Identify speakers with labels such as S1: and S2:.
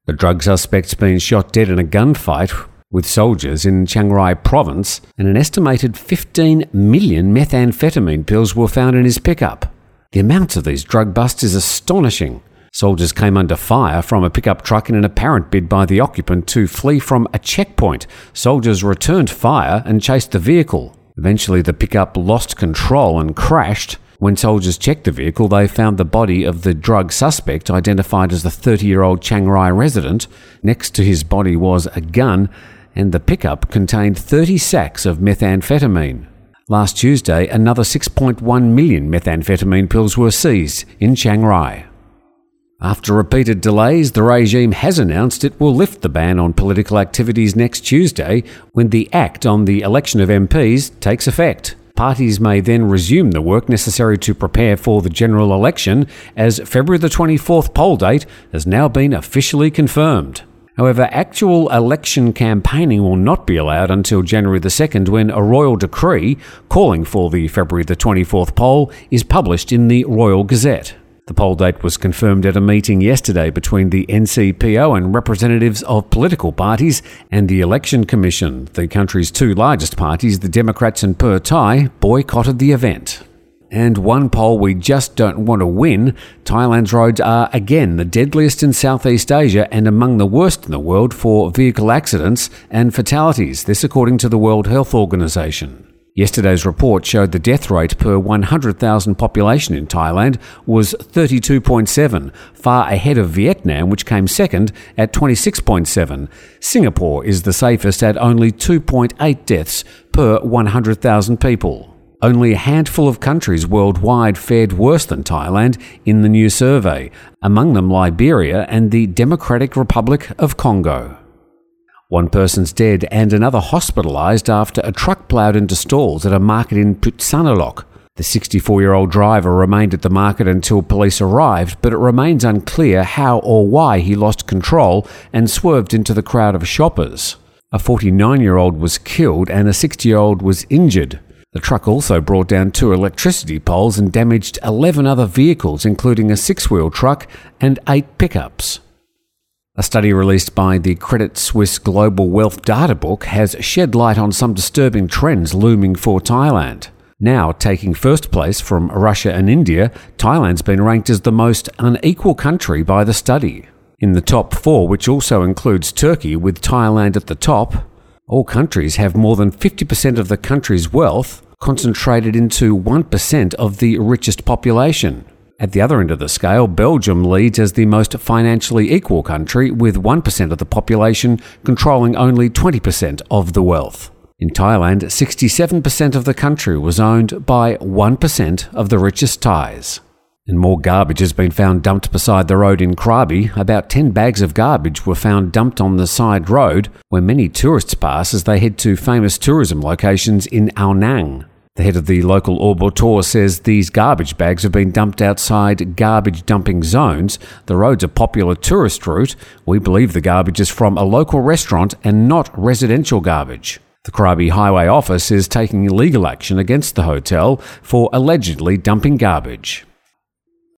S1: The drug suspect's been shot dead in a gunfight with soldiers in Chiang Rai province, and an estimated 15 million methamphetamine pills were found in his pickup. The amount of these drug busts is astonishing. Soldiers came under fire from a pickup truck in an apparent bid by the occupant to flee from a checkpoint. Soldiers returned fire and chased the vehicle. Eventually, the pickup lost control and crashed. When soldiers checked the vehicle, they found the body of the drug suspect, identified as the 30-year-old Chiang Rai resident. Next to his body was a gun, and the pickup contained 30 sacks of methamphetamine. Last Tuesday, another 6.1 million methamphetamine pills were seized in Chiang Rai. After repeated delays, the regime has announced it will lift the ban on political activities next Tuesday when the Act on the Election of MPs takes effect. Parties may then resume the work necessary to prepare for the general election, as February the 24th poll date has now been officially confirmed. However, actual election campaigning will not be allowed until January the 2nd, when a royal decree calling for the February the 24th poll is published in the Royal Gazette. The poll date was confirmed at a meeting yesterday between the NCPO and representatives of political parties and the Election Commission. The country's two largest parties, the Democrats and Pheu Thai, boycotted the event. And one poll we just don't want to win, Thailand's roads are again the deadliest in Southeast Asia and among the worst in the world for vehicle accidents and fatalities, this according to the World Health Organization. Yesterday's report showed the death rate per 100,000 population in Thailand was 32.7, far ahead of Vietnam, which came second at 26.7. Singapore is the safest at only 2.8 deaths per 100,000 people. Only a handful of countries worldwide fared worse than Thailand in the new survey, among them Liberia and the Democratic Republic of Congo. One person's dead and another hospitalised after a truck ploughed into stalls at a market in Phitsanulok. The 64-year-old driver remained at the market until police arrived, but it remains unclear how or why he lost control and swerved into the crowd of shoppers. A 49-year-old was killed and a 60-year-old was injured. The truck also brought down 2 electricity poles and damaged 11 other vehicles, including a 6-wheel truck and 8 pickups. A study released by the Credit Suisse Global Wealth Data Book has shed light on some disturbing trends looming for Thailand. Now taking first place from Russia and India, Thailand's been ranked as the most unequal country by the study. In the top 4, which also includes Turkey with Thailand at the top, all countries have more than 50% of the country's wealth concentrated into 1% of the richest population. At the other end of the scale, Belgium leads as the most financially equal country, with 1% of the population controlling only 20% of the wealth. In Thailand, 67% of the country was owned by 1% of the richest Thais. And more garbage has been found dumped beside the road in Krabi. About 10 bags of garbage were found dumped on the side road, where many tourists pass as they head to famous tourism locations in Ao Nang. The head of the local Orbotor says these garbage bags have been dumped outside garbage dumping zones. The road's a popular tourist route. We believe the garbage is from a local restaurant and not residential garbage. The Krabi Highway Office is taking legal action against the hotel for allegedly dumping garbage.